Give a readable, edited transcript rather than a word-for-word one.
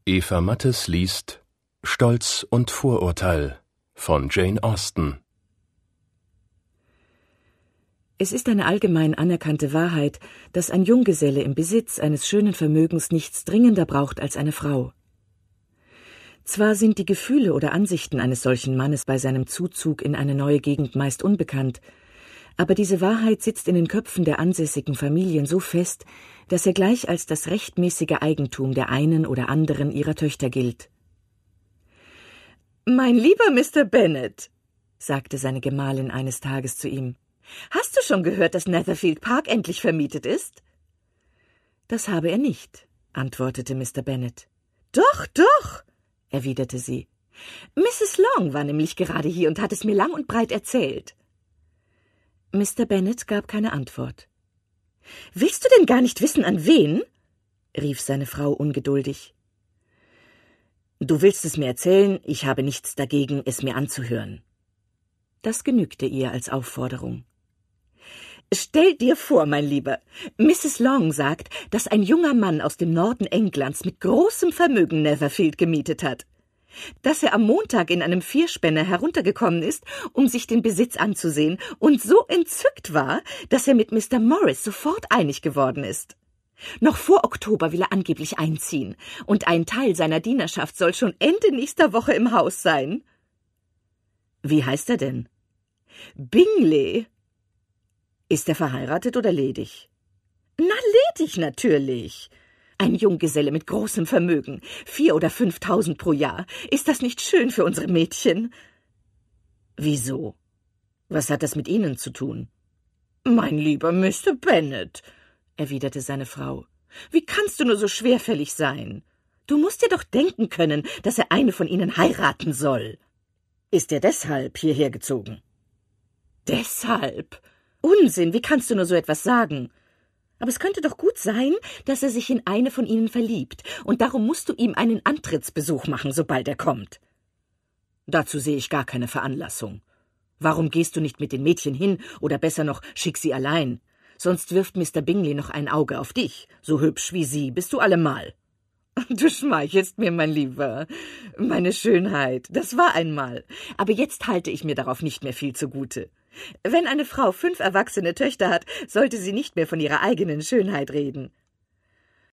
Eva Mattes liest Stolz und Vorurteil von Jane Austen. Es ist eine allgemein anerkannte Wahrheit, dass ein Junggeselle im Besitz eines schönen Vermögens nichts dringender braucht als eine Frau. Zwar sind die Gefühle oder Ansichten eines solchen Mannes bei seinem Zuzug in eine neue Gegend meist unbekannt, aber diese Wahrheit sitzt in den Köpfen der ansässigen Familien so fest, dass er gleich als das rechtmäßige Eigentum der einen oder anderen ihrer Töchter gilt. »Mein lieber Mr. Bennet«, sagte seine Gemahlin eines Tages zu ihm, »hast du schon gehört, dass Netherfield Park endlich vermietet ist?« »Das habe er nicht«, antwortete Mr. Bennet. »Doch, doch«, erwiderte sie. »Mrs. Long war nämlich gerade hier und hat es mir lang und breit erzählt.« Mr. Bennet gab keine Antwort. »Willst du denn gar nicht wissen, an wen?« rief seine Frau ungeduldig. »Du willst es mir erzählen, ich habe nichts dagegen, es mir anzuhören.« Das genügte ihr als Aufforderung. »Stell dir vor, mein Lieber, Mrs. Long sagt, dass ein junger Mann aus dem Norden Englands mit großem Vermögen Netherfield gemietet hat. Dass er am Montag in einem Vierspänner heruntergekommen ist, um sich den Besitz anzusehen, und so entzückt war, dass er mit Mr. Morris sofort einig geworden ist. Noch vor Oktober will er angeblich einziehen, und ein Teil seiner Dienerschaft soll schon Ende nächster Woche im Haus sein.« »Wie heißt er denn?« »Bingley.« »Ist er verheiratet oder ledig?« »Na, ledig natürlich. Ein Junggeselle mit großem Vermögen, 4.000 oder 5.000 pro Jahr. Ist das nicht schön für unsere Mädchen?« »Wieso? Was hat das mit Ihnen zu tun?« »Mein lieber Mr. Bennet«, erwiderte seine Frau, »wie kannst du nur so schwerfällig sein? Du musst dir doch denken können, dass er eine von ihnen heiraten soll.« »Ist er deshalb hierher gezogen?« »Deshalb? Unsinn, wie kannst du nur so etwas sagen? Aber es könnte doch gut sein, dass er sich in eine von ihnen verliebt, und darum musst du ihm einen Antrittsbesuch machen, sobald er kommt.« »Dazu sehe ich gar keine Veranlassung. Warum gehst du nicht mit den Mädchen hin, oder besser noch, schick sie allein? Sonst wirft Mr. Bingley noch ein Auge auf dich. So hübsch wie sie bist du allemal.« »Du schmeichelst mir, mein Lieber. Meine Schönheit, das war einmal. Aber jetzt halte ich mir darauf nicht mehr viel zugute. Wenn eine Frau 5 erwachsene Töchter hat, sollte sie nicht mehr von ihrer eigenen Schönheit reden.